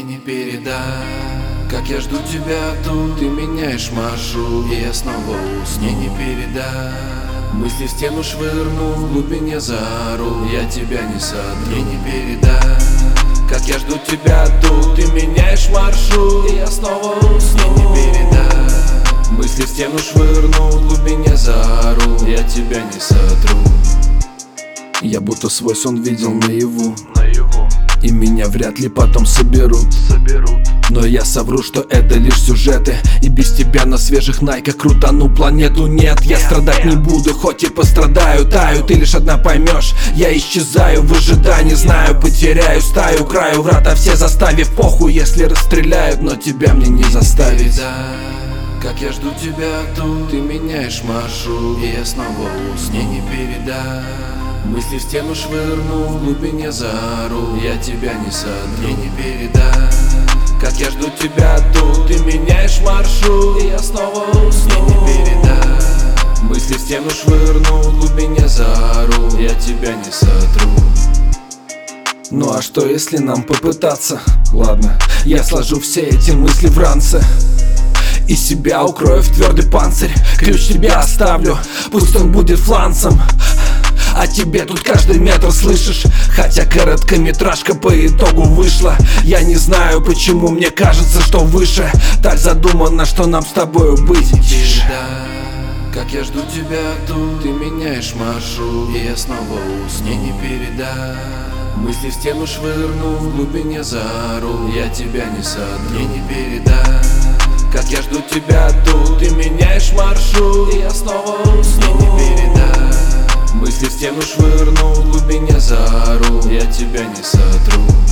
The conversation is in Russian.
не передать, как я жду тебя тут. Ты меняешь маршрут, и я снова усну. Мне не передать, мысли в стену швырну, в глубине заору, я тебя не сотру. Мне не передать, как я жду тебя тут. Ты меняешь маршрут, и я снова усну. Мне не передать, мысли в стену швырну, в глубине заору, я тебя не сотру. Я будто свой сон видел наяву, и меня вряд ли потом соберут. Но я совру, что это лишь сюжеты, и без тебя на свежих найках крутану планету. Нет, я страдать не буду, хоть и пострадаю, таю. Ты лишь одна поймешь, я исчезаю в ожидании. Знаю, потеряю стаю, краю врата все заставив. Похуй, если расстреляют, но тебя мне не заставить. Да, как я жду тебя тут. Ты меняешь маршрут, и я снова усну. Мне не передать, мысли в стену швырну, в глубине заору, я тебя не сотру. Мне не передать, как я жду тебя тут. Ты меняешь маршрут, и я снова усну. Мне не передать, мысли в стену швырну, в глубине заору, я тебя не сотру. Ну а что если нам попытаться? Ладно, я сложу все эти мысли в ранце и себя укрою в твердый панцирь. Ключ тебе оставлю, пусть он будет фланцем. А тебе тут каждый метр, слышишь? Хотя короткометражка по итогу вышла. Я не знаю, почему мне кажется, что выше так задумано, что нам с тобою быть. Тише. Как я жду тебя тут. Ты меняешь маршрут, и я снова усну. Мне не передать, мысли в стену швырну, в глубине заору, я тебя не сотру. Мне не передать, как я жду тебя тут. Ты меняешь маршрут, и я снова усну. Мне не передать, мысли в стену швырну, в глубине заору, я тебя не сотру.